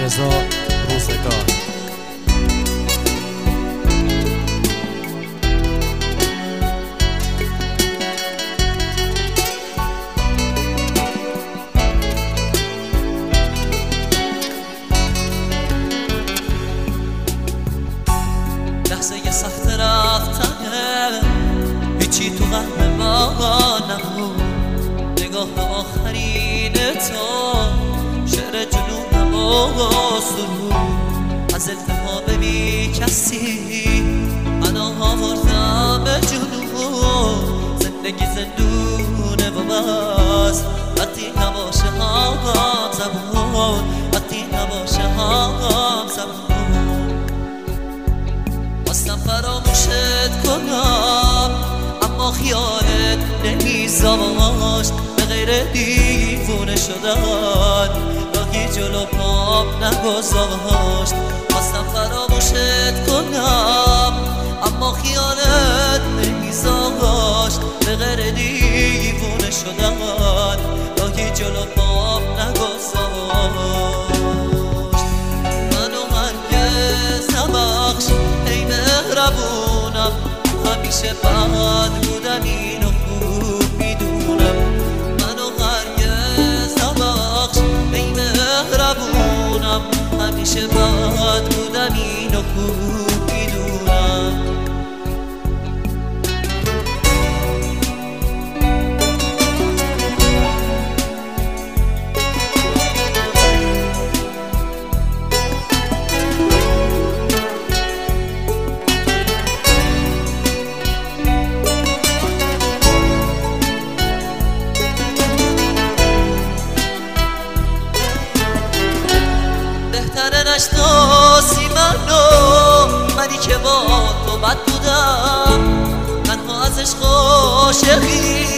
رضا روزگار. لحظه سخت رفتنه هیچی تو قلب ما نبود، نگاه آخرین تو شعر جنون ما سرود، از التهاب بی کسی من آوردم به جنون، زندگی زندونه و بس وقتی نباشه هم زبون، وقتی نباشه هم زبون. خواستم فراموشت کنم اما خیالت نمیذاشت، به غیر دیوونه شدن راهی جلو پام نگذاشت. خواستم فراموشت کنم اما خیالت نمیذاشت، به غیر دیوونه شدن راهی جلو پام نگذاشت. منو هرگز نبخش ای مهربونم، همیشه بد بودم اینو خوب میدونم. منو هرگز نبخش ای مهربونم، همیشه بد بودم اینو خوب میدونم. نشناسی منی که با تو بد بودم، تنها از عشق عاشقی